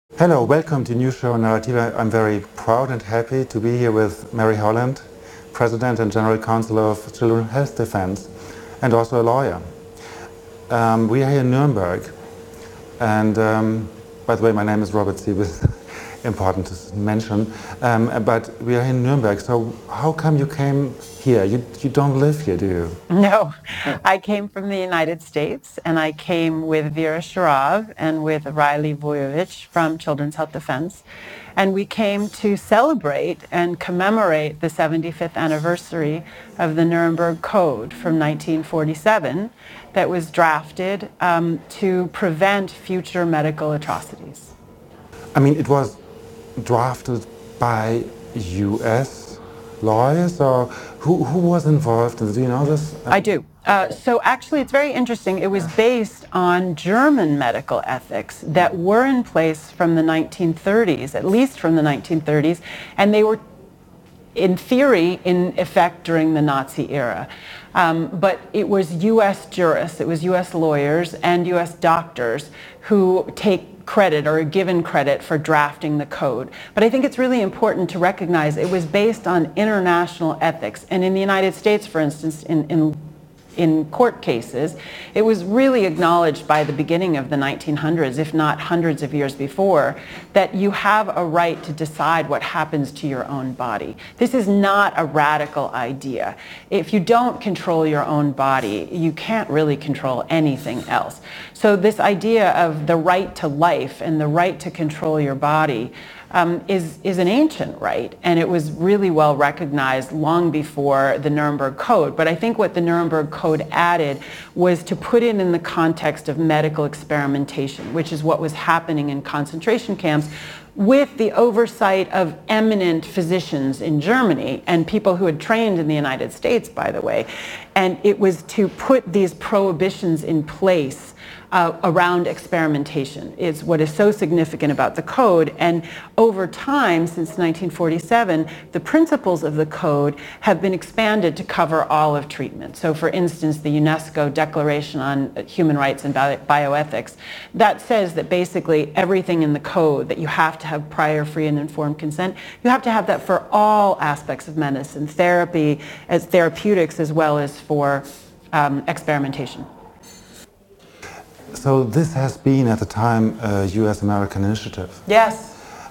Hello, welcome to New Show Narrativa. I'm very proud and happy to be here with Mary Holland, President and General Counsel of Children's Health Defense, and also a lawyer. We are here in Nuremberg, and by the way, my name is Robert Siebes, important to mention, but we are in Nuremberg, so how come you came here? You don't live here, do you? No, I came from the United States, and I came with Vera Sharav and with Riley Vujovich from Children's Health Defense, and we came to celebrate and commemorate the 75th anniversary of the Nuremberg Code from 1947 that was drafted to prevent future medical atrocities. I mean, it was drafted by U.S. lawyers, or who was involved? Do you know this? I do. So actually, it's very interesting. It was based on German medical ethics that were in place from the 1930s, at least from the 1930s, and they were, in theory, in effect during the Nazi era. But it was U.S. jurists, it was U.S. lawyers and U.S. doctors who take credit or are given credit for drafting the code. But I think it's really important to recognize it was based on international ethics. And in the United States, for instance, in court cases, it was really acknowledged by the beginning of the 1900s, if not hundreds of years before, that you have a right to decide what happens to your own body. This is not a radical idea. If you don't control your own body, you can't really control anything else. So this idea of the right to life and the right to control your body is an ancient right, and it was really well recognized long before the Nuremberg Code. But I think what the Nuremberg Code added was to put it in the context of medical experimentation, which is what was happening in concentration camps, with the oversight of eminent physicians in Germany and people who had trained in the United States, by the way. And it was to put these prohibitions in place around experimentation is what is so significant about the code. And over time, since 1947, the principles of the code have been expanded to cover all of treatment. So for instance, the UNESCO Declaration on Human Rights and Bioethics, that says that basically everything in the code, that you have to have prior free and informed consent, you have to have that for all aspects of medicine, therapy, as therapeutics, as well as for experimentation. So this has been at the time a U.S.-American initiative. Yes.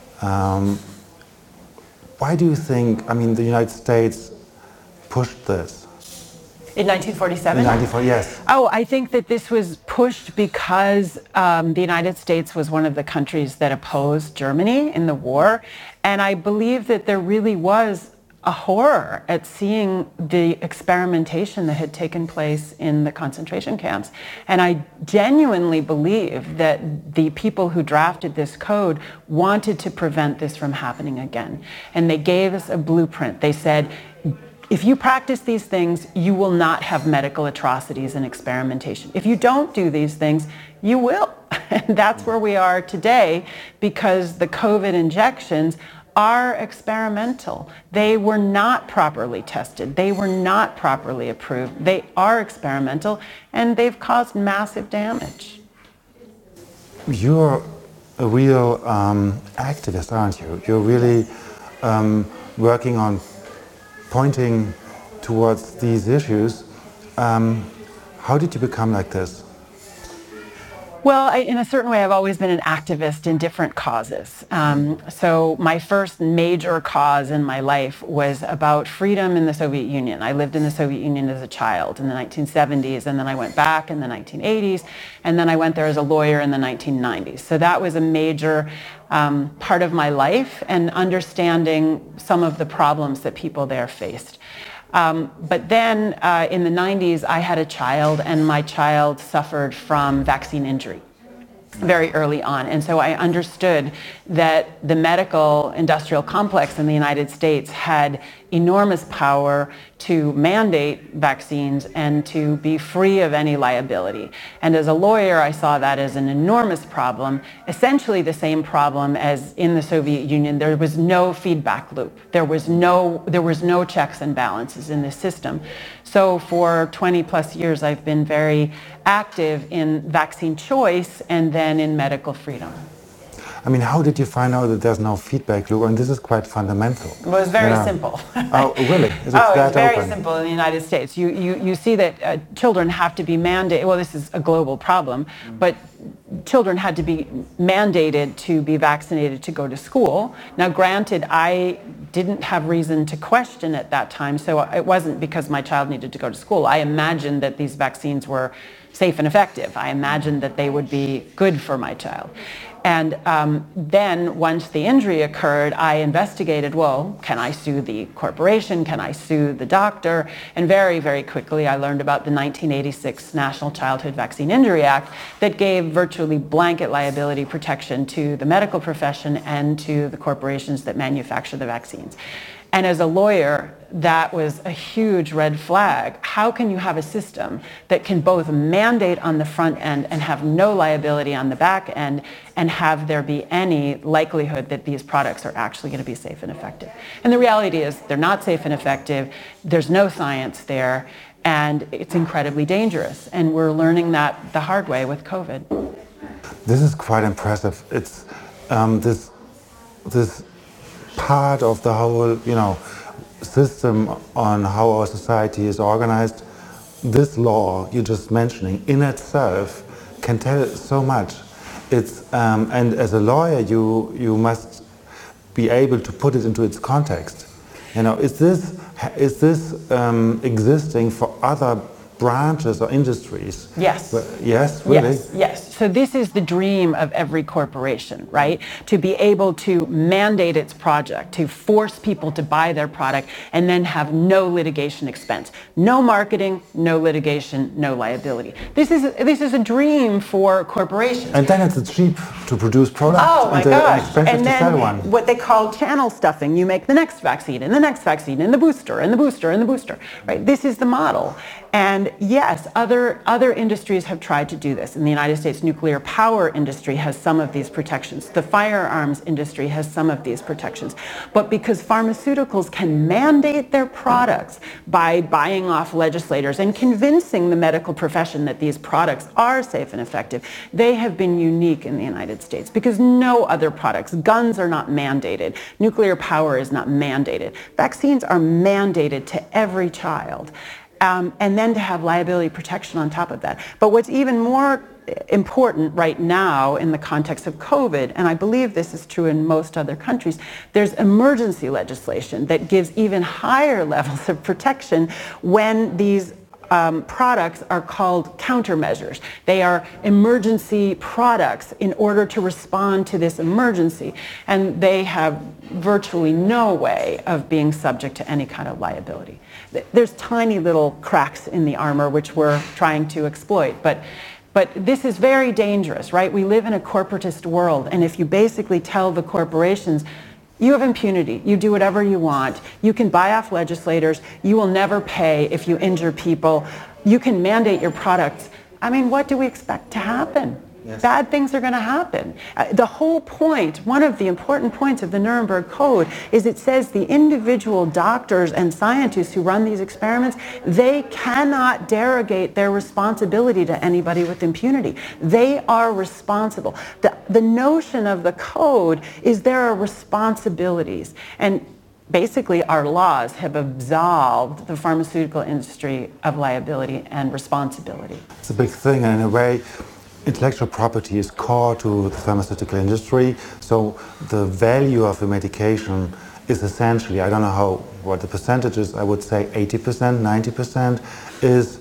Why do you think, I mean, the United States pushed this? In 1947? In 1940, yes. Oh, I think that this was pushed because the United States was one of the countries that opposed Germany in the war. And I believe that there really was a horror at seeing the experimentation that had taken place in the concentration camps. And I genuinely believe that the people who drafted this code wanted to prevent this from happening again. And they gave us a blueprint. They said, if you practice these things, you will not have medical atrocities and experimentation. If you don't do these things, you will. And that's where we are today, because the COVID injections are experimental. They were not properly tested. They were not properly approved. They are experimental, and they've caused massive damage. You're a real activist, aren't you? You're really working on pointing towards these issues. How did you become like this? Well, in a certain way, I've always been an activist in different causes. So my first major cause in my life was about freedom in the Soviet Union. I lived in the Soviet Union as a child in the 1970s, and then I went back in the 1980s, and then I went there as a lawyer in the 1990s. So that was a major part of my life, and understanding some of the problems that people there faced. But then in the 90s, I had a child, and my child suffered from vaccine injury very early on. And so I understood that the medical industrial complex in the United States had enormous power to mandate vaccines and to be free of any liability. And as a lawyer, I saw that as an enormous problem, essentially the same problem as in the Soviet Union. There was no feedback loop. There was no checks and balances in this system. So for 20 plus years, I've been very active in vaccine choice and then in medical freedom. I mean, how did you find out that there's no feedback loop? And this is quite fundamental. Well, it's very simple. Oh, really? Is it It's very open? simple in the United States. You see that children have to be mandated, well, this is a global problem, but children had to be mandated to be vaccinated to go to school. Now, granted, I didn't have reason to question at that time, so it wasn't because my child needed to go to school. I imagined that these vaccines were safe and effective. I imagined that they would be good for my child. And then once the injury occurred, I investigated, well, can I sue the corporation? Can I sue the doctor? And very, very quickly, I learned about the 1986 National Childhood Vaccine Injury Act that gave virtually blanket liability protection to the medical profession and to the corporations that manufacture the vaccines. And as a lawyer, that was a huge red flag. How can you have a system that can both mandate on the front end and have no liability on the back end, and have there be any likelihood that these products are actually going to be safe and effective? And the reality is they're not safe and effective. There's no science there, and it's incredibly dangerous. And we're learning that the hard way with COVID. This is quite impressive. It's this part of the whole, system on how our society is organized. This law you're just mentioning in itself can tell so much. It's and as a lawyer, you must be able to put it into its context. Is this existing for other branches or industries? Yes. Yes, really? Yes. So this is the dream of every corporation, right? To be able to mandate its project, to force people to buy their product, and then have no litigation expense. No marketing, no litigation, no liability. This is a dream for corporations. And then it's cheap to produce products. Oh my and gosh. expensive And to then sell one. what they call channel stuffing. You make the next vaccine, and the next vaccine, and the booster, and the booster, and the booster. Right? This is the model. And yes, other industries have tried to do this. In the United States, nuclear power industry has some of these protections. The firearms industry has some of these protections. But because pharmaceuticals can mandate their products by buying off legislators and convincing the medical profession that these products are safe and effective, they have been unique in the United States because no other products, guns are not mandated, nuclear power is not mandated. Vaccines are mandated to every child. And then to have liability protection on top of that. But what's even more important right now in the context of COVID, and I believe this is true in most other countries, there's emergency legislation that gives even higher levels of protection when these products are called countermeasures. They are emergency products in order to respond to this emergency, and they have virtually no way of being subject to any kind of liability. There's tiny little cracks in the armor which we're trying to exploit, but this is very dangerous, right? We live in a corporatist world, and if you basically tell the corporations, you have impunity. You do whatever you want. You can buy off legislators. You will never pay if you injure people. You can mandate your products. I mean, what do we expect to happen? Yes. Bad things are going to happen. The whole point, one of the important points of the Nuremberg Code is it says the individual doctors and scientists who run these experiments, they cannot derogate their responsibility to anybody with impunity. They are responsible. The notion of the code is there are responsibilities. And basically our laws have absolved the pharmaceutical industry of liability and responsibility. It's a big thing, and in a way, intellectual property is core to the pharmaceutical industry, so the value of the medication is essentially, I don't know what the percentage is, I would say 80%, 90% is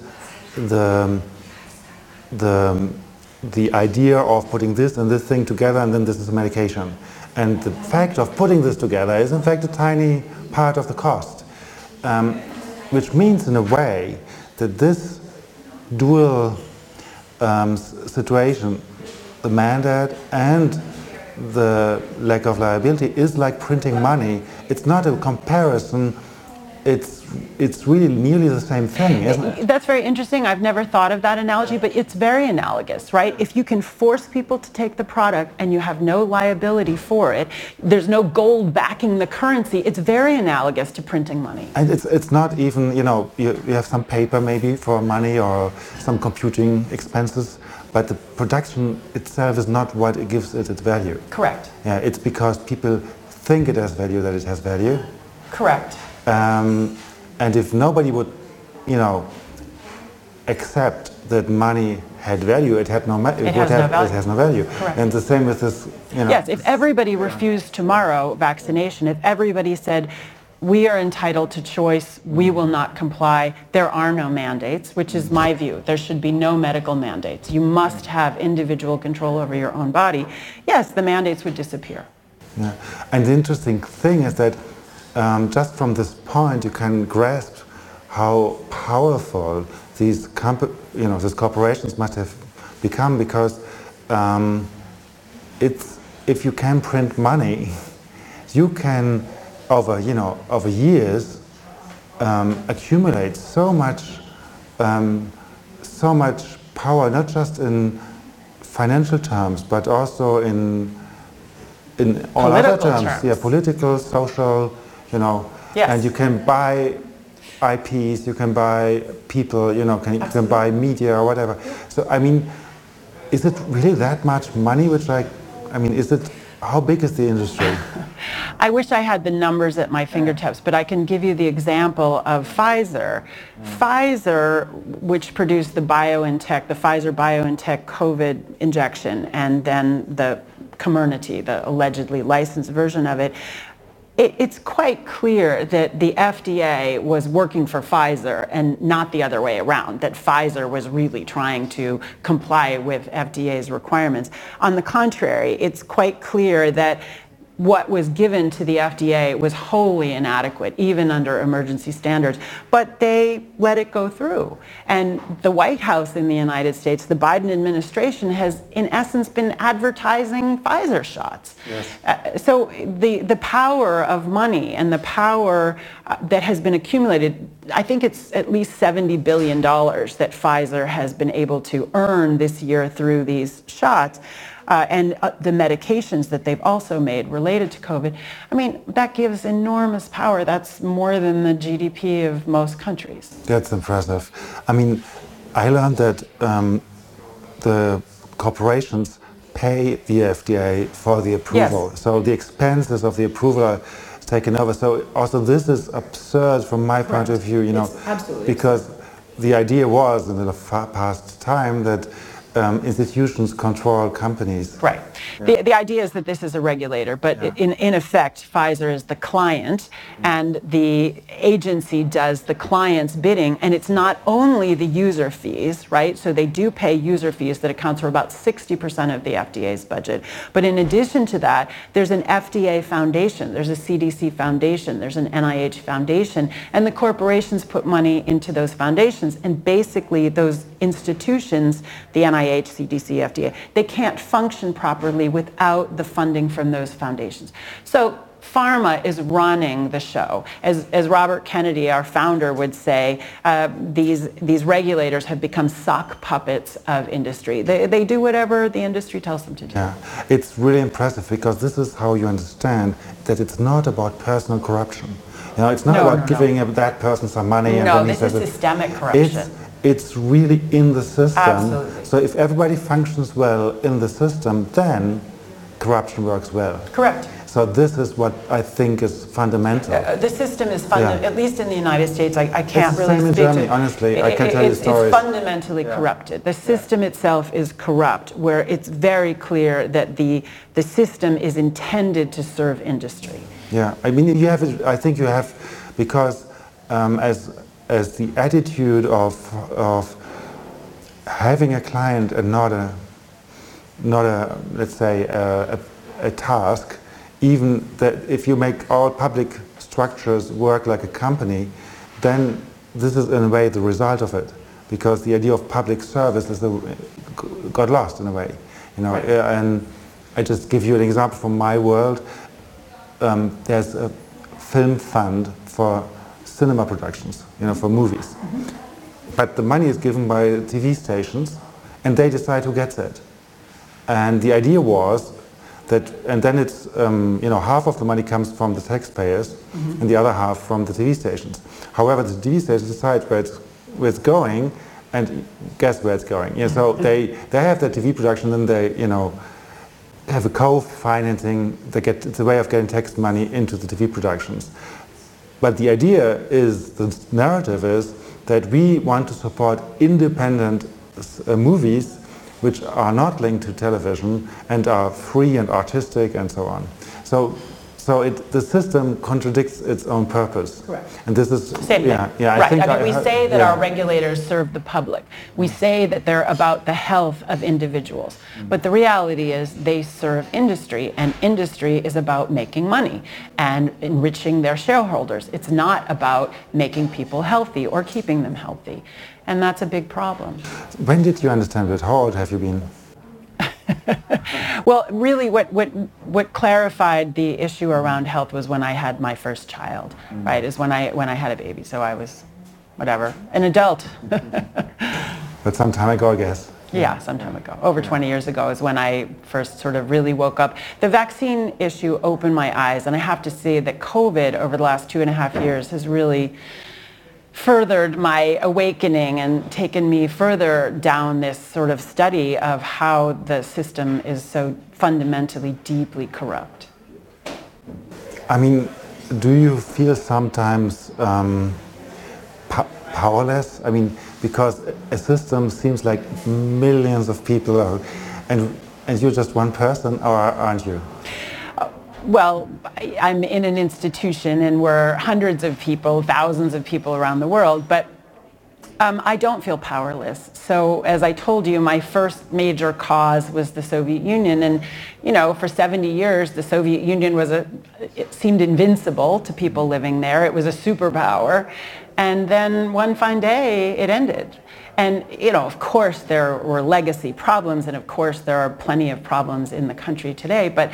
the idea of putting this and this thing together, and then this is a medication. And the fact of putting this together is in fact a tiny part of the cost, which means in a way that this dual situation, the mandate and the lack of liability, is like printing money. It's not a comparison, it's really nearly the same thing, isn't it? That's very interesting. I've never thought of that analogy, but it's very analogous, right? If you can force people to take the product and you have no liability for it, there's no gold backing the currency, it's very analogous to printing money. And it's not even, you have some paper maybe for money or some computing expenses, but the production itself is not what it gives it its value. Correct. Yeah, it's because people think it has value that it has value. Correct. And if nobody would, you know, accept that money had value, it had no value. It has no value. Correct. And the same with this, you know. Yes, if everybody refused tomorrow vaccination, if everybody said, we are entitled to choice, we will not comply, there are no mandates, which is my view. There should be no medical mandates. You must have individual control over your own body. Yes, the mandates would disappear. Yeah. And the interesting thing is that just from this point you can grasp how powerful these these corporations must have become, because if you can print money, you can over years accumulate so much power, not just in financial terms, but also in all other terms. Yeah, political, social, you know. Yes. And you can buy IPs, you can buy people, you know, you can buy media or whatever. So I mean, is it really that much money? How big is the industry? I wish I had the numbers at my fingertips, but I can give you the example of Pfizer. Pfizer, which produced the Pfizer BioNTech COVID injection, and then the Comirnaty, the allegedly licensed version of it, it's quite clear that the FDA was working for Pfizer and not the other way around, that Pfizer was really trying to comply with FDA's requirements. On the contrary, it's quite clear that what was given to the FDA was wholly inadequate, even under emergency standards, but they let it go through. And the White House in the United States, the Biden administration, has in essence been advertising Pfizer shots. Yes. So the power of money and the power that has been accumulated, I think it's at least $70 billion that Pfizer has been able to earn this year through these shots. And the medications that they've also made related to COVID, I mean, that gives enormous power. That's more than the GDP of most countries. That's impressive. I mean, I learned that the corporations pay the FDA for the approval. Yes. So the expenses of the approval are taken over. So also this is absurd from my point of view, you know, because the idea was in the past time that institutions control companies. Right. Yeah. The idea is that this is a regulator, but in effect, Pfizer is the client, and the agency does the client's bidding, and it's not only the user fees, right? So they do pay user fees that accounts for about 60% of the FDA's budget. But in addition to that, there's an FDA foundation, there's a CDC foundation, there's an NIH foundation, and the corporations put money into those foundations, and basically those institutions, the NIH, CDC, FDA, they can't function properly without the funding from those foundations. So pharma is running the show. As Robert Kennedy, our founder, would say, these regulators have become sock puppets of industry. They do whatever the industry tells them to do. Yeah, it's really impressive, because this is how you understand that it's not about personal corruption. You know, it's not about giving that person some money. No, this is systemic corruption. It's really in the system. Absolutely. So if everybody functions well in the system, then corruption works well. Correct. So this is what I think is fundamental. The system is at least in the United States, I can't really speak to. It's the same in Germany, honestly. I can tell you stories. It's fundamentally corrupted. The system itself is corrupt, where it's very clear that the system is intended to serve industry. Yeah, I mean, you have. I think you have, because as the attitude of having a client and not a let's say a task, even that if you make all public structures work like a company, then this is in a way the result of it, because the idea of public service got lost in a way, you know. Right. And I just give you an example from my world. There's a film fund for cinema productions, you know, for movies. Mm-hmm. But the money is given by TV stations, and they decide who gets it. And the idea was that, and then it's, half of the money comes from the taxpayers, and the other half from the TV stations. However, the TV stations decide where it's going, and guess where it's going? Yeah, so they have their TV production, then they have a co-financing. It's a way of getting tax money into the TV productions. But the idea is, the narrative is that we want to support independent movies which are not linked to television and are free and artistic and so on. So the system contradicts its own purpose. Correct. And this is same thing. Yeah, right. I mean, we say that our regulators serve the public. We say that they're about the health of individuals. But the reality is they serve industry, and industry is about making money and enriching their shareholders. It's not about making people healthy or keeping them healthy. And that's a big problem. When did you understand it? How old have you been? Well, really what clarified the issue around health was when I had my first child, right? Is when I had a baby. So I was, whatever, an adult. But some time ago, I guess. Yeah, some time ago. Over 20 years ago is when I first sort of really woke up. The vaccine issue opened my eyes, and I have to say that COVID over the last 2.5 years has really furthered my awakening and taken me further down this sort of study of how the system is so fundamentally, deeply corrupt. I mean, do you feel sometimes powerless? I mean, because a system seems like millions of people are, and you're just one person, or aren't you? Well, I'm in an institution and we're hundreds of people, thousands of people around the world, but I don't feel powerless. So as I told you, my first major cause was the Soviet Union. And, for 70 years, the Soviet Union it seemed invincible to people living there. It was a superpower. And then one fine day, it ended. And, of course, there were legacy problems, and of course, there are plenty of problems in the country today. But,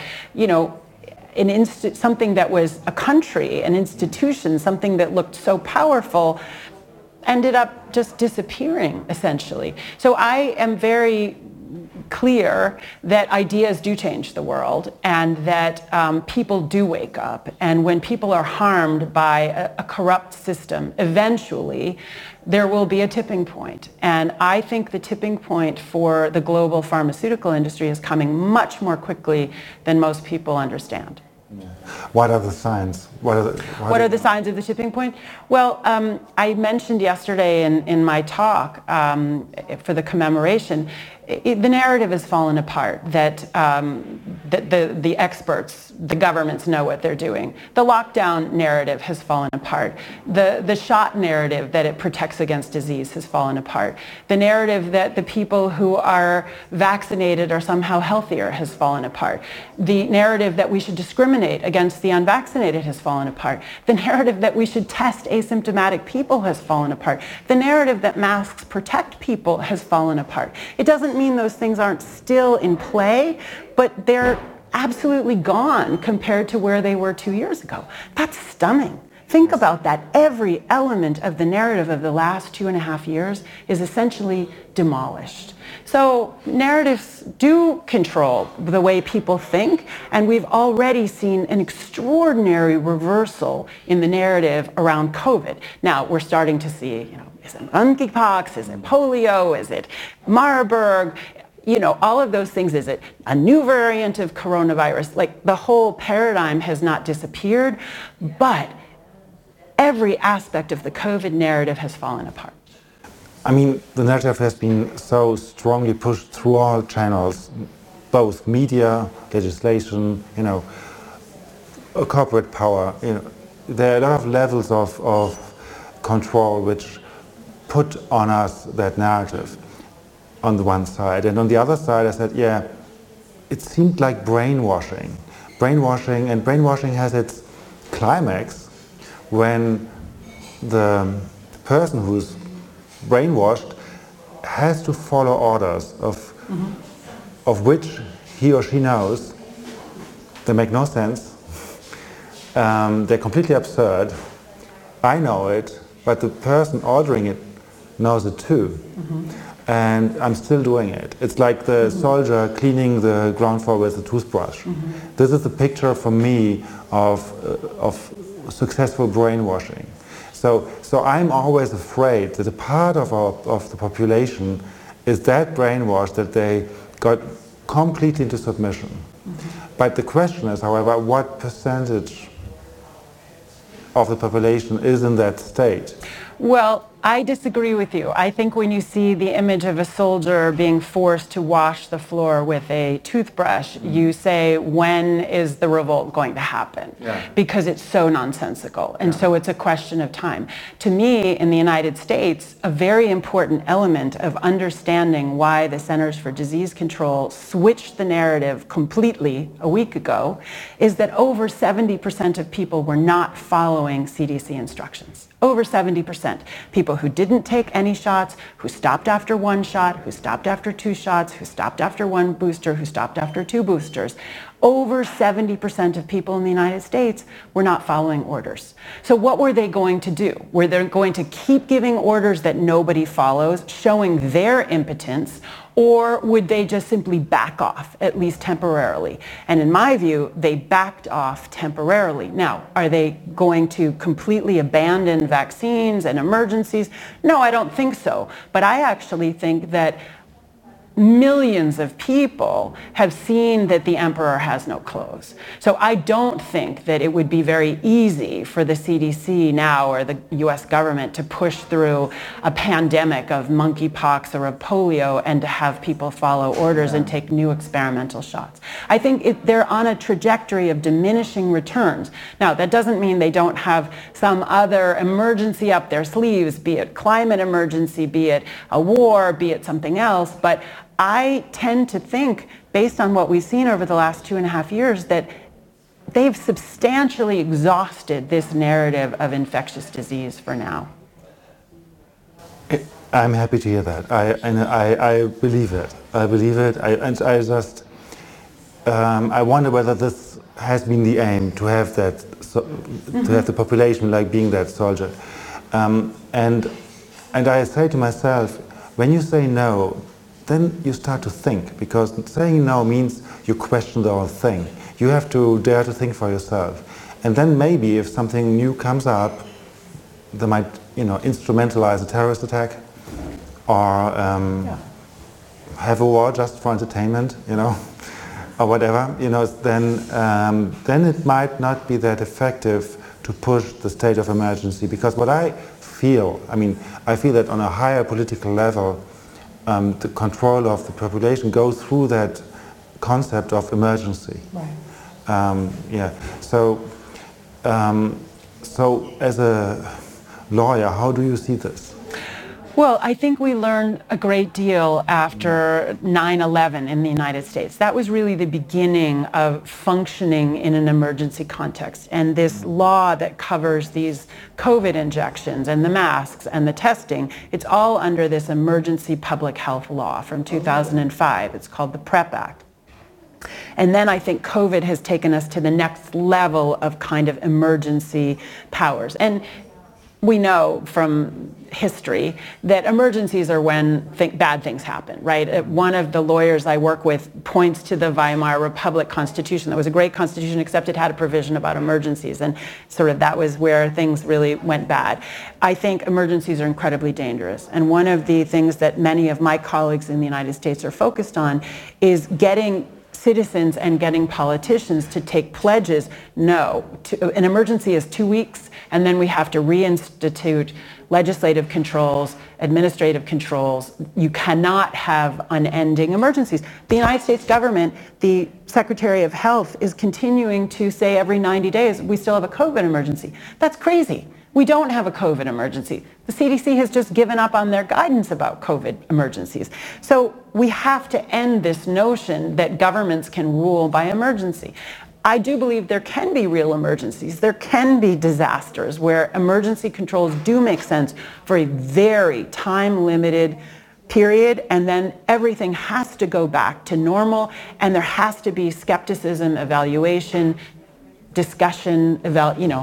something that was a country, an institution, something that looked so powerful, ended up just disappearing, essentially. So I am very clear that ideas do change the world, and that people do wake up. And when people are harmed by a corrupt system, eventually there will be a tipping point. And I think the tipping point for the global pharmaceutical industry is coming much more quickly than most people understand. Yeah. What are the signs? What are the signs of the tipping point? Well, I mentioned yesterday in my talk for the commemoration, the narrative has fallen apart, that the experts, the governments know what they're doing. The lockdown narrative has fallen apart. The shot narrative that it protects against disease has fallen apart. The narrative that the people who are vaccinated are somehow healthier has fallen apart. The narrative that we should discriminate against the unvaccinated has fallen apart. The narrative that we should test asymptomatic people has fallen apart. The narrative that masks protect people has fallen apart. It doesn't mean those things aren't still in play, but they're absolutely gone compared to where they were 2 years ago. That's stunning. Think about that. Every element of the narrative of the last 2.5 years is essentially demolished. So narratives do control the way people think, and we've already seen an extraordinary reversal in the narrative around COVID. Now, we're starting to see, is it monkeypox? Is it polio? Is it Marburg? All of those things. Is it a new variant of coronavirus? Like, the whole paradigm has not disappeared, but every aspect of the COVID narrative has fallen apart. I mean, the narrative has been so strongly pushed through all channels, both media, legislation, corporate power. There are a lot of levels of control which put on us that narrative on the one side. And on the other side, I said, yeah, it seemed like brainwashing. Brainwashing has its climax when the person who's brainwashed has to follow orders of which he or she knows they make no sense. They're completely absurd. I know it, but the person ordering it knows it too. And I'm still doing it. It's like the soldier cleaning the ground floor with a toothbrush. This is the picture for me of successful brainwashing. So I'm always afraid that a part of the population is that brainwashed that they got completely into submission. Mm-hmm. But the question is, however, what percentage of the population is in that state? Well, I disagree with you. I think when you see the image of a soldier being forced to wash the floor with a toothbrush, you say, when is the revolt going to happen? Yeah. Because it's so nonsensical. And so it's a question of time. To me, in the United States, a very important element of understanding why the Centers for Disease Control switched the narrative completely a week ago is that over 70% of people were not following CDC instructions. Over 70%. People who didn't take any shots, who stopped after one shot, who stopped after two shots, who stopped after one booster, who stopped after two boosters. Over 70% of people in the United States were not following orders. So what were they going to do? Were they going to keep giving orders that nobody follows, showing their impotence, or would they just simply back off, at least temporarily? And in my view, they backed off temporarily. Now, are they going to completely abandon vaccines and emergencies? No, I don't think so. But I actually think that millions of people have seen that the emperor has no clothes. So I don't think that it would be very easy for the CDC now or the US government to push through a pandemic of monkeypox or of polio and to have people follow orders and take new experimental shots. I think they're on a trajectory of diminishing returns. Now, that doesn't mean they don't have some other emergency up their sleeves, be it climate emergency, be it a war, be it something else, but I tend to think, based on what we've seen over the last 2.5 years, that they've substantially exhausted this narrative of infectious disease for now. I'm happy to hear that. I believe it. I believe it. I wonder whether this has been the aim, to have that, to have the population like being that soldier. And I say to myself, when you say no, then you start to think, because saying no means you question the whole thing. You have to dare to think for yourself. And then maybe if something new comes up, they might, instrumentalize a terrorist attack or have a war just for entertainment, or whatever, then it might not be that effective to push the state of emergency. Because what I feel that on a higher political level, the control of the population goes through that concept of emergency. Right. So as a lawyer, how do you see this? Well, I think we learned a great deal after 9/11 in the United States. That was really the beginning of functioning in an emergency context. And this law that covers these COVID injections and the masks and the testing, it's all under this emergency public health law from 2005. It's called the PrEP Act. And then I think COVID has taken us to the next level of kind of emergency powers. And we know from history that emergencies are when bad things happen, right? One of the lawyers I work with points to the Weimar Republic Constitution. That was a great constitution, except it had a provision about emergencies, and sort of that was where things really went bad. I think emergencies are incredibly dangerous, and one of the things that many of my colleagues in the United States are focused on is getting citizens and getting politicians to take pledges. No, an emergency is 2 weeks, and then we have to reinstitute legislative controls, administrative controls. You cannot have unending emergencies. The United States government, the Secretary of Health, is continuing to say every 90 days, we still have a COVID emergency. That's crazy. We don't have a COVID emergency. The CDC has just given up on their guidance about COVID emergencies. So we have to end this notion that governments can rule by emergency. I do believe there can be real emergencies. There can be disasters where emergency controls do make sense for a very time-limited period, and then everything has to go back to normal, and there has to be skepticism, evaluation, discussion,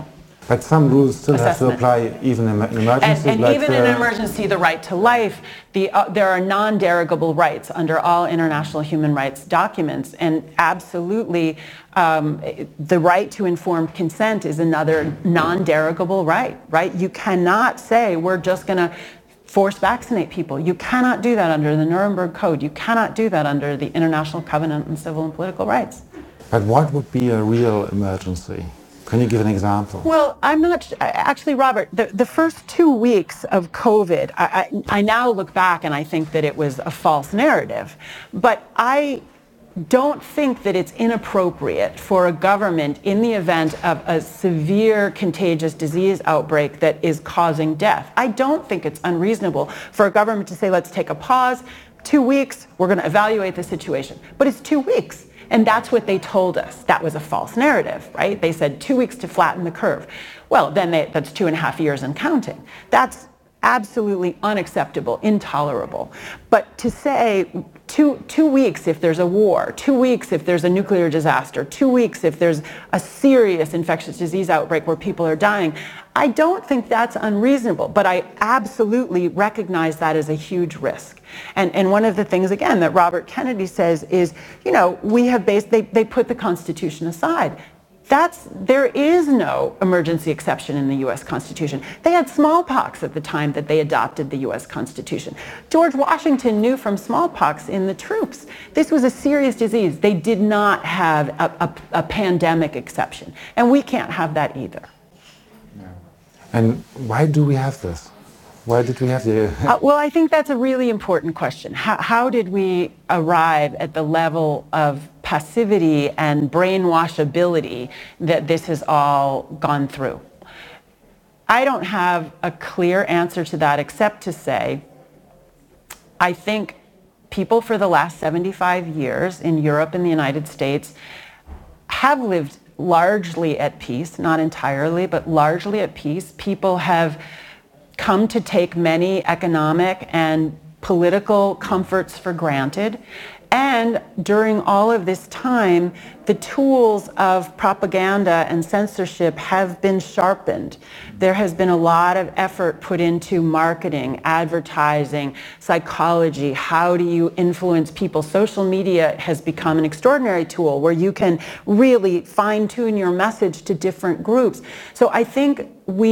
But some rules still have to apply even in emergency. And like even in an emergency, the right to life, there are non-derogable rights under all international human rights documents. And absolutely, the right to informed consent is another non-derogable right? You cannot say we're just going to force vaccinate people. You cannot do that under the Nuremberg Code. You cannot do that under the International Covenant on Civil and Political Rights. But what would be a real emergency? Can you give an example? Well, I'm not, actually, Robert, the first 2 weeks of COVID, I now look back and I think that it was a false narrative. But I don't think that it's inappropriate for a government in the event of a severe contagious disease outbreak that is causing death. I don't think it's unreasonable for a government to say, let's take a pause, 2 weeks, we're going to evaluate the situation. But it's 2 weeks. And that's what they told us. That was a false narrative, right? They said 2 weeks to flatten the curve. Well, then that's 2.5 years and counting. That's absolutely unacceptable, intolerable. But to say two weeks if there's a war, 2 weeks if there's a nuclear disaster, 2 weeks if there's a serious infectious disease outbreak where people are dying, I don't think that's unreasonable, but I absolutely recognize that as a huge risk. And one of the things, again, that Robert Kennedy says is, they put the Constitution aside. There is no emergency exception in the U.S. Constitution. They had smallpox at the time that they adopted the U.S. Constitution. George Washington knew from smallpox in the troops. This was a serious disease. They did not have a pandemic exception. And we can't have that either. And why do we have this? Why did we have the... Well, I think that's a really important question. How did we arrive at the level of passivity and brainwashability that this has all gone through? I don't have a clear answer to that except to say, I think people for the last 75 years in Europe and the United States have lived largely at peace, not entirely, but largely at peace. People have come to take many economic and political comforts for granted. And during all of this time, the tools of propaganda and censorship have been sharpened. There has been a lot of effort put into marketing, advertising, psychology. How do you influence people? Social media has become an extraordinary tool where you can really fine-tune your message to different groups. So I think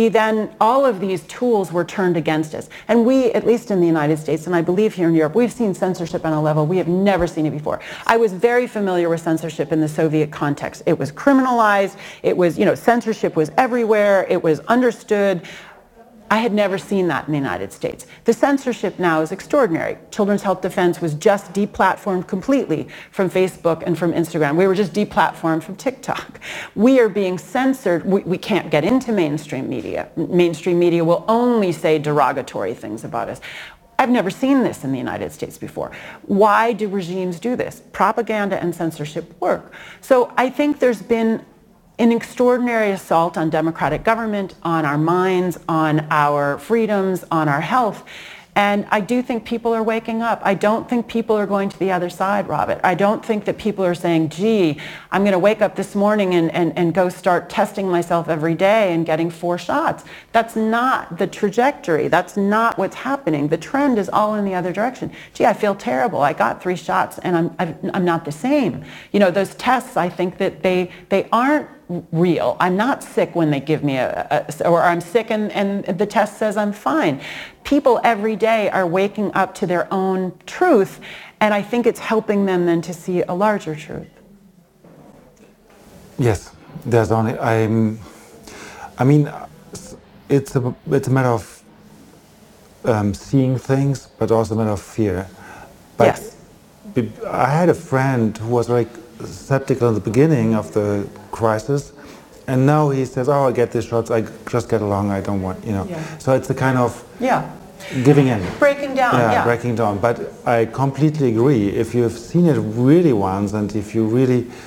all of these tools were turned against us. And we, at least in the United States, and I believe here in Europe, we've seen censorship on a level we have never seen it before. I was very familiar with censorship in the Soviet context. It was criminalized. It was, censorship was everywhere. It was understood. I had never seen that in the United States. The censorship now is extraordinary. Children's Health Defense was just deplatformed completely from Facebook and from Instagram. We were just deplatformed from TikTok. We are being censored. We can't get into mainstream media. Mainstream media will only say derogatory things about us. I've never seen this in the United States before. Why do regimes do this? Propaganda and censorship work. So I think there's been an extraordinary assault on democratic government, on our minds, on our freedoms, on our health. And I do think people are waking up. I don't think people are going to the other side, Robert. I don't think that people are saying, gee, I'm going to wake up this morning and go start testing myself every day and getting 4 shots. That's not the trajectory. That's not what's happening. The trend is all in the other direction. Gee, I feel terrible. I got 3 shots and I'm not the same. Those tests, I think that they aren't real. I'm not sick when they give me or I'm sick and the test says I'm fine. People every day are waking up to their own truth, and I think it's helping them then to see a larger truth. Yes, there's only, it's a matter of seeing things, but also a matter of fear. But yes. I had a friend who was very skeptical in the beginning of the crisis, and now he says, I get these shots, I just get along, I don't want, Yeah. So it's a kind of giving in. Breaking down, breaking down. But I completely agree. If you've seen it really once, and if you really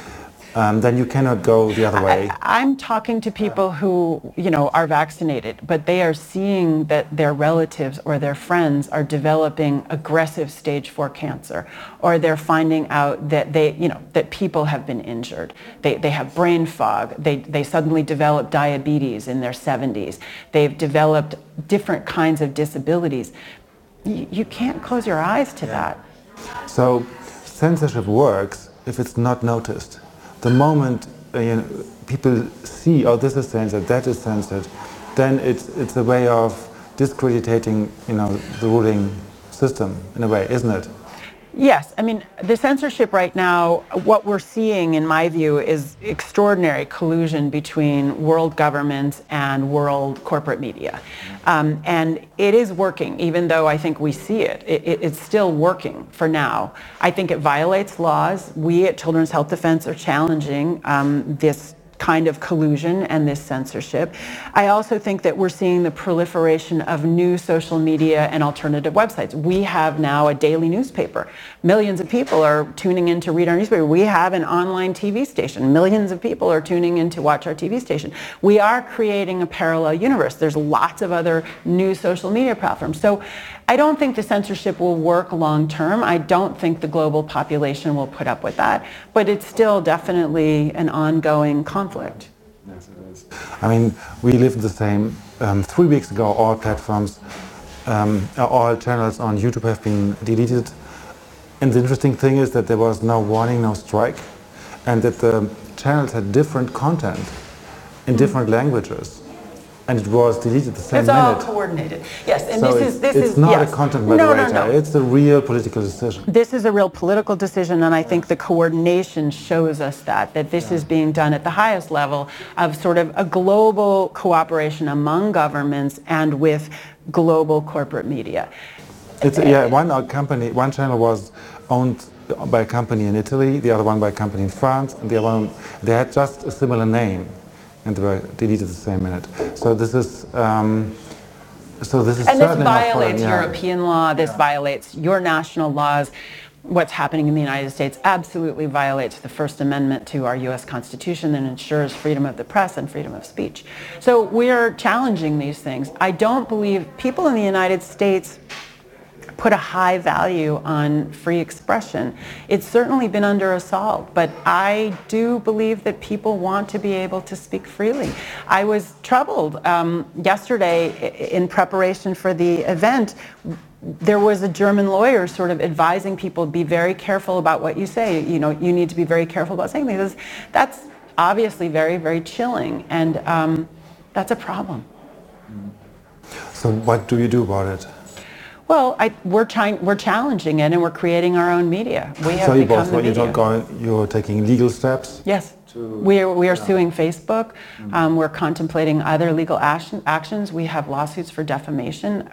then you cannot go the other way. I'm talking to people who, are vaccinated, but they are seeing that their relatives or their friends are developing aggressive stage 4 cancer, or they're finding out that that people have been injured. They have brain fog. They suddenly develop diabetes in their 70s. They've developed different kinds of disabilities. You can't close your eyes to that. So censorship works if it's not noticed. The moment people see, oh, this is censored, that is censored, then it's a way of discrediting, the ruling system in a way, isn't it? Yes, I mean, the censorship right now, what we're seeing, in my view, is extraordinary collusion between world governments and world corporate media. And it is working, even though I think we see it. It's still working for now. I think it violates laws. We at Children's Health Defense are challenging this kind of collusion and this censorship. I also think that we're seeing the proliferation of new social media and alternative websites. We have now a daily newspaper. Millions of people are tuning in to read our newspaper. We have an online TV station. Millions of people are tuning in to watch our TV station. We are creating a parallel universe. There's lots of other new social media platforms. So I don't think the censorship will work long term. I don't think the global population will put up with that, but it's still definitely an ongoing conflict. Yes, it is. I mean, we live in the same. 3 weeks ago, all platforms, all channels on YouTube have been deleted. And the interesting thing is that there was no warning, no strike, and that the channels had different content in different languages. And it was deleted the same minute. It's all coordinated. Yes, and so this is it's not yes. a content moderator. No. It's a real political decision. This is a real political decision, and I think the coordination shows us that this is being done at the highest level of sort of a global cooperation among governments and with global corporate media. One channel was owned by a company in Italy, the other one by a company in France, and the other one, they had just a similar name, and they were deleted the same minute. So this is And this violates European law. This violates your national laws. What's happening in the United States absolutely violates the First Amendment to our U.S. Constitution that ensures freedom of the press and freedom of speech. So we're challenging these things. I don't believe people in the United States put a high value on free expression. It's certainly been under assault, but I do believe that people want to be able to speak freely. I was troubled yesterday in preparation for the event. There was a German lawyer sort of advising people, be very careful about what you say. You need to be very careful about saying things. That's obviously very, very chilling, and that's a problem. So what do you do about it? Well, we're challenging it, and we're creating our own media. We have become the media. You're taking legal steps? Yes. We are suing Facebook. We're contemplating other legal actions. We have lawsuits for defamation.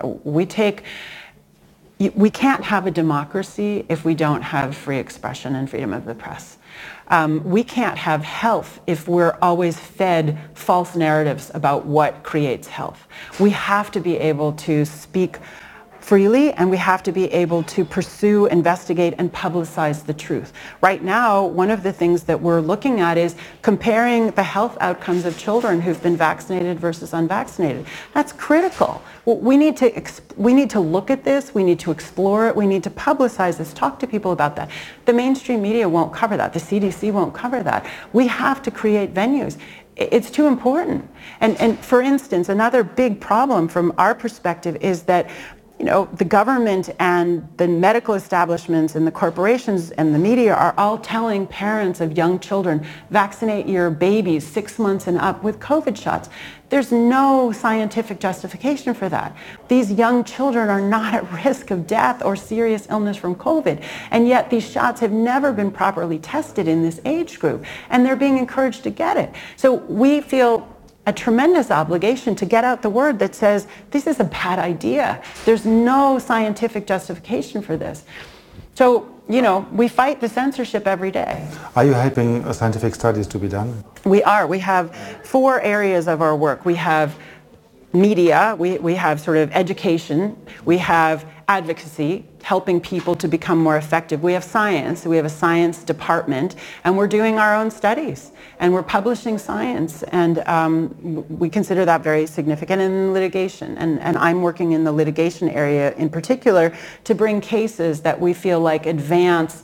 We can't have a democracy if we don't have free expression and freedom of the press. We can't have health if we're always fed false narratives about what creates health. We have to be able to speak freely, and we have to be able to pursue, investigate, and publicize the truth. Right now, one of the things that we're looking at is comparing the health outcomes of children who've been vaccinated versus unvaccinated. That's critical. We need to look at this, we need to explore it, we need to publicize this, talk to people about that. The mainstream media won't cover that, the CDC won't cover that. We have to create venues. It's too important. And for instance, another big problem from our perspective is that the government and the medical establishments and the corporations and the media are all telling parents of young children, vaccinate your babies 6 months and up with COVID shots. There's no scientific justification for that. These young children are not at risk of death or serious illness from COVID, and yet these shots have never been properly tested in this age group, and they're being encouraged to get it. So we feel a tremendous obligation to get out the word that says this is a bad idea. There's no scientific justification for this. So, we fight the censorship every day. Are you helping scientific studies to be done? We are. We have 4 areas of our work. We have media, we have sort of education, we have advocacy, helping people to become more effective. We have science, we have a science department, and we're doing our own studies, and we're publishing science, and we consider that very significant in litigation. And I'm working in the litigation area in particular to bring cases that we feel like advance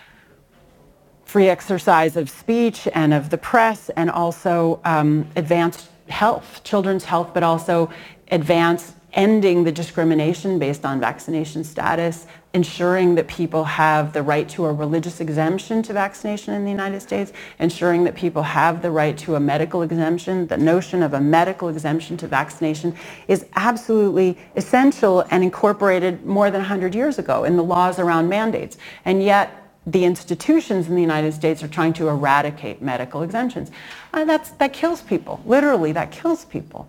free exercise of speech and of the press, and also advance health, children's health, but also advance ending the discrimination based on vaccination status, ensuring that people have the right to a religious exemption to vaccination in the United States, ensuring that people have the right to a medical exemption. The notion of a medical exemption to vaccination is absolutely essential and incorporated more than 100 years ago in the laws around mandates. And yet, the institutions in the United States are trying to eradicate medical exemptions. That kills people. Literally, that kills people.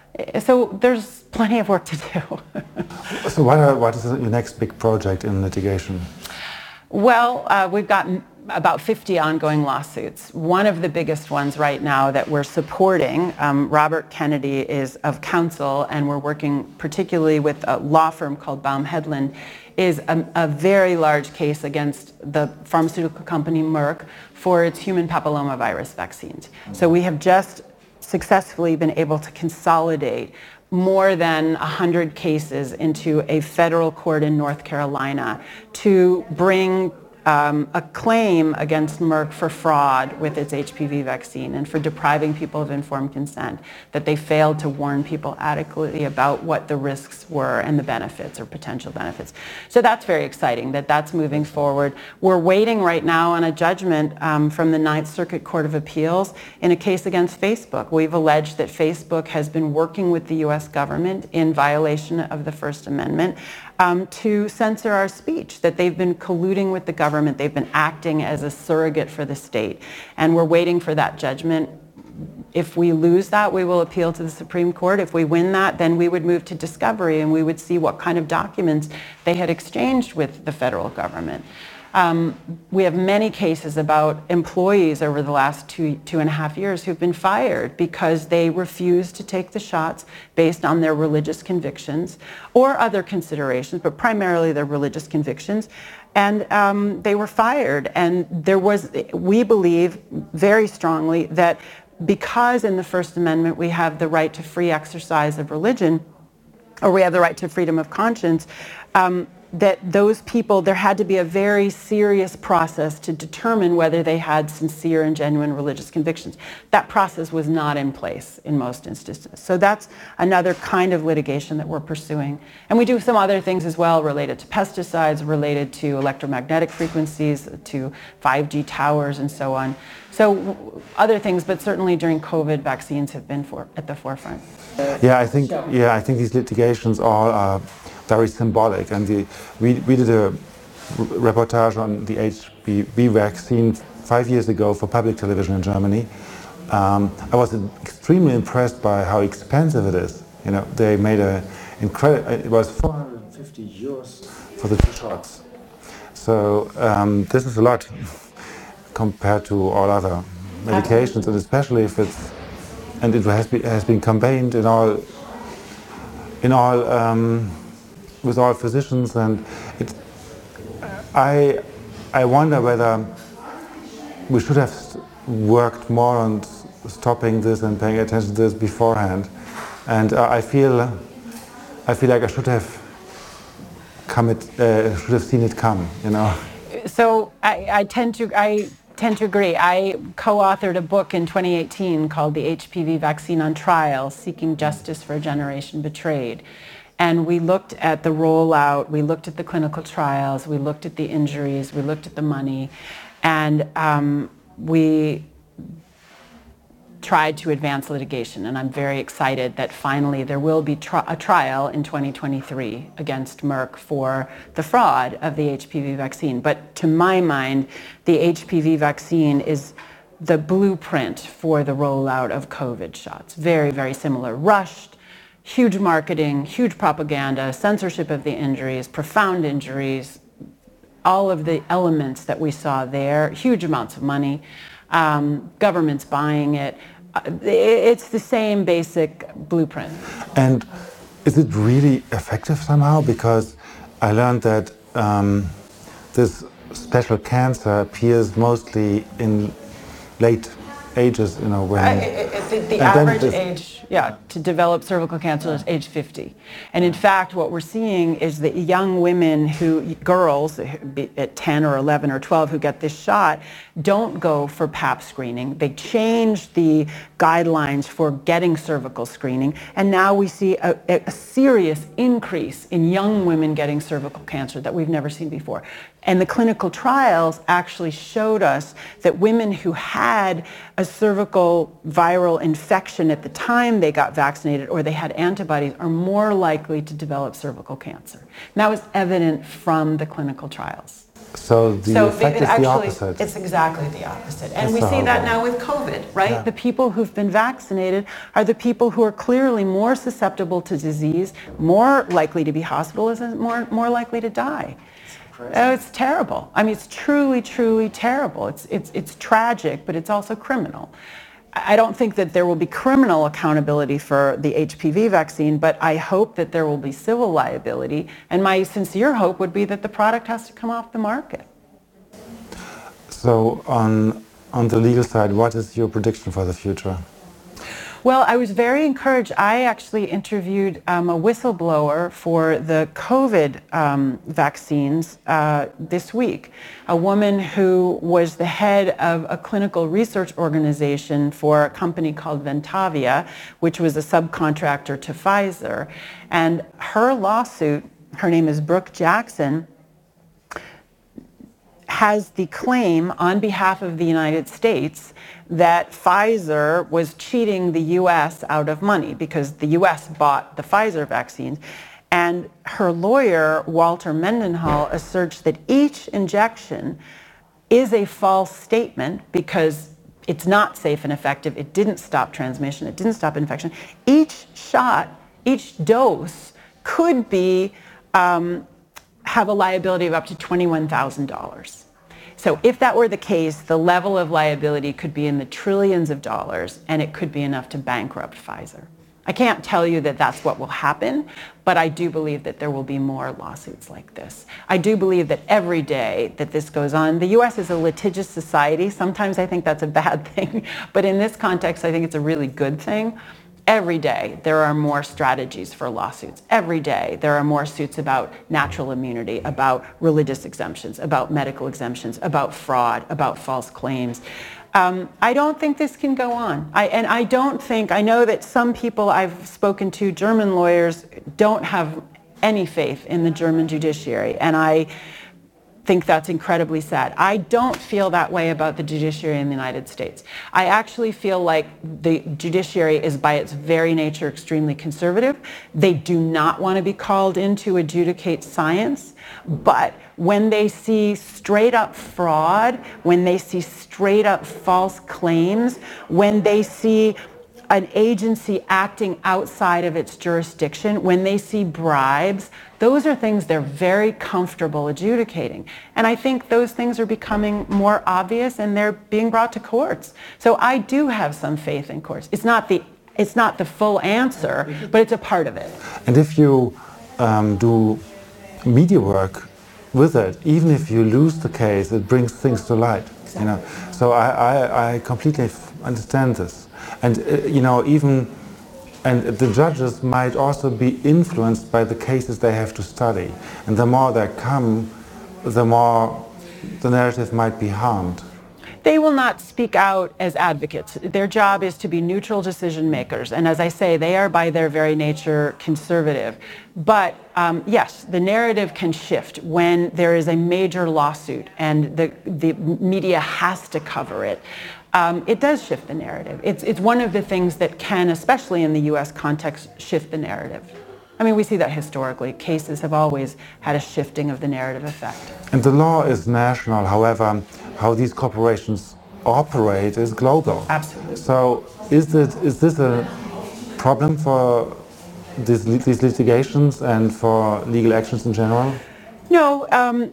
So there's plenty of work to do. So what is your next big project in litigation? Well, we've got about 50 ongoing lawsuits. One of the biggest ones right now that we're supporting, Robert Kennedy is of counsel, and we're working particularly with a law firm called Baum Hedlund, is a very large case against the pharmaceutical company Merck for its human papillomavirus vaccines. So we have just successfully been able to consolidate more than 100 cases into a federal court in North Carolina to bring a claim against Merck for fraud with its HPV vaccine and for depriving people of informed consent, that they failed to warn people adequately about what the risks were and the benefits or potential benefits. So that's very exciting that that's moving forward. We're waiting right now on a judgment from the Ninth Circuit Court of Appeals in a case against Facebook. We've alleged that Facebook has been working with the U.S. government in violation of the First Amendment to censor our speech, that they've been colluding with the government, they've been acting as a surrogate for the state, and we're waiting for that judgment. If we lose that, we will appeal to the Supreme Court. If we win that, then we would move to discovery, and we would see what kind of documents they had exchanged with the federal government. We have many cases about employees over the last two and a half years who've been fired because they refused to take the shots based on their religious convictions or other considerations, but primarily their religious convictions. And they were fired. And we believe very strongly that because in the First Amendment we have the right to free exercise of religion, or we have the right to freedom of conscience, that those people, there had to be a very serious process to determine whether they had sincere and genuine religious convictions. That process was not in place in most instances. So that's another kind of litigation that we're pursuing. And we do some other things as well related to pesticides, related to electromagnetic frequencies, to 5G towers and so on. So other things, but certainly during COVID, vaccines have been at the forefront. I think these litigations all are very symbolic, and we did a reportage on the HPV vaccine 5 years ago for public television in Germany. I was extremely impressed by how expensive it is. You know, they made it was 450 euros for the 2 shots. So this is a lot compared to all other medications, and especially if it has been campaigned in all with all physicians, and I wonder whether we should have worked more on stopping this and paying attention to this beforehand. And I feel like I should have seen it come. You know. So I tend to agree. I co-authored a book in 2018 called The HPV Vaccine on Trial: Seeking Justice for a Generation Betrayed. And we looked at the rollout, we looked at the clinical trials, we looked at the injuries, we looked at the money, and we tried to advance litigation. And I'm very excited that finally there will be a trial in 2023 against Merck for the fraud of the HPV vaccine. But to my mind, the HPV vaccine is the blueprint for the rollout of COVID shots. Very, very similar. Rushed, huge marketing, huge propaganda, censorship of the injuries, profound injuries, all of the elements that we saw there, huge amounts of money, governments buying it. It's the same basic blueprint. And is it really effective somehow? Because I learned that this special cancer appears mostly in late ages, when... The average age, to develop cervical cancer is age 50. And in fact, what we're seeing is that young women girls at 10 or 11 or 12 who get this shot don't go for Pap screening. They change the guidelines for getting cervical screening. And now we see a serious increase in young women getting cervical cancer that we've never seen before. And the clinical trials actually showed us that women who had a cervical viral infection at the time they got vaccinated or they had antibodies are more likely to develop cervical cancer. And that was evident from the clinical trials. So the effect is the opposite. It's exactly the opposite. And we see that now with COVID, right? Yeah. The people who've been vaccinated are the people who are clearly more susceptible to disease, more likely to be hospitalized, and more likely to die. Oh, it's terrible. I mean, it's truly, truly terrible. It's tragic, but it's also criminal. I don't think that there will be criminal accountability for the HPV vaccine, but I hope that there will be civil liability. And my sincere hope would be that the product has to come off the market. So on the legal side, what is your prediction for the future? Well, I was very encouraged. I actually interviewed a whistleblower for the COVID vaccines this week, a woman who was the head of a clinical research organization for a company called Ventavia, which was a subcontractor to Pfizer. And her lawsuit, her name is Brooke Jackson, has the claim on behalf of the United States that Pfizer was cheating the U.S. out of money because the U.S. bought the Pfizer vaccines. And her lawyer, Walter Mendenhall, asserts that each injection is a false statement because it's not safe and effective. It didn't stop transmission. It didn't stop infection. Each shot, each dose could be have a liability of up to $21,000. So if that were the case, the level of liability could be in the trillions of dollars, and it could be enough to bankrupt Pfizer. I can't tell you that that's what will happen, but I do believe that there will be more lawsuits like this. I do believe that every day that this goes on, the U.S. is a litigious society. Sometimes I think that's a bad thing, but in this context, I think it's a really good thing. Every day, there are more strategies for lawsuits. Every day, there are more suits about natural immunity, about religious exemptions, about medical exemptions, about fraud, about false claims. I don't think this can go on. I know that some people I've spoken to, German lawyers, don't have any faith in the German judiciary, and I think that's incredibly sad. I don't feel that way about the judiciary in the United States. I actually feel like the judiciary is by its very nature extremely conservative. They do not want to be called in to adjudicate science, but when they see straight up fraud, when they see straight up false claims, when they see an agency acting outside of its jurisdiction, when they see bribes, those are things they're very comfortable adjudicating. And I think those things are becoming more obvious and they're being brought to courts. So I do have some faith in courts. It's not the full answer, but it's a part of it. And if you do media work with it, even if you lose the case, it brings things to light. Exactly. So I completely understand this. And and the judges might also be influenced by the cases they have to study. And the more they come, the more the narrative might be harmed. They will not speak out as advocates. Their job is to be neutral decision makers. And as I say, they are by their very nature conservative. But yes, the narrative can shift when there is a major lawsuit and the media has to cover it. It does shift the narrative. It's one of the things that can, especially in the U.S. context, shift the narrative. I mean, we see that historically. Cases have always had a shifting of the narrative effect. And the law is national. However, how these corporations operate is global. Absolutely. So is this a problem for these litigations and for legal actions in general? No,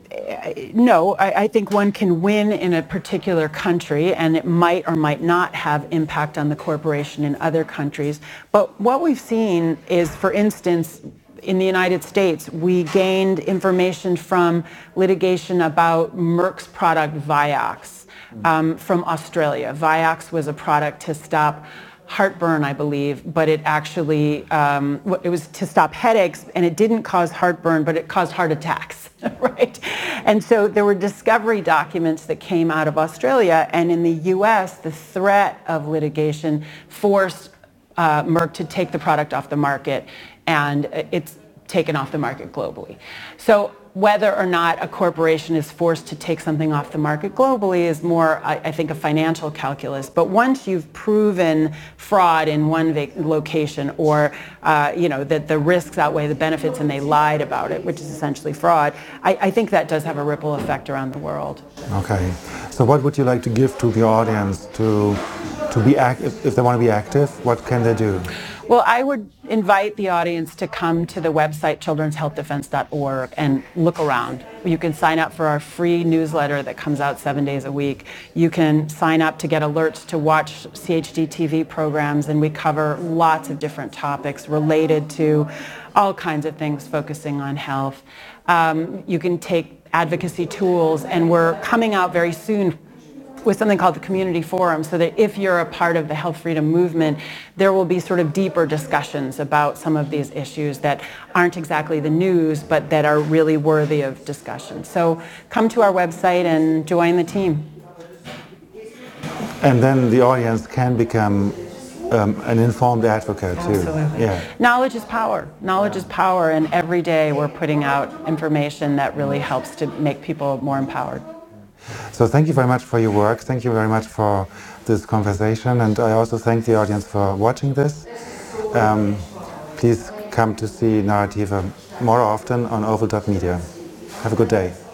I think one can win in a particular country and it might or might not have impact on the corporation in other countries. But what we've seen is, for instance, in the United States, we gained information from litigation about Merck's product Vioxx from Australia. Vioxx was a product to stop heartburn, I believe, but it actually, it was to stop headaches, and it didn't cause heartburn, but it caused heart attacks, right? And so there were discovery documents that came out of Australia, and in the US, the threat of litigation forced Merck to take the product off the market, and it's taken off the market globally. So whether or not a corporation is forced to take something off the market globally is more, I think, a financial calculus. But once you've proven fraud in one location, or that the risks outweigh the benefits and they lied about it, which is essentially fraud, I think that does have a ripple effect around the world. Okay. So what would you like to give to the audience to be active? If they want to be active, what can they do? Well, I would invite the audience to come to the website childrenshealthdefense.org and look around. You can sign up for our free newsletter that comes out 7 days a week. You can sign up to get alerts to watch CHD TV programs, and we cover lots of different topics related to all kinds of things focusing on health. You can take advocacy tools, and we're coming out very soon with something called the Community Forum, so that if you're a part of the health freedom movement, there will be sort of deeper discussions about some of these issues that aren't exactly the news, but that are really worthy of discussion. So come to our website and join the team. And then the audience can become an informed advocate too. Absolutely. Yeah. Knowledge is power. Knowledge is power, and every day we're putting out information that really helps to make people more empowered. So thank you very much for your work. Thank you very much for this conversation, and I also thank the audience for watching this. Please come to see Narrativa more often on oval.media. Have a good day.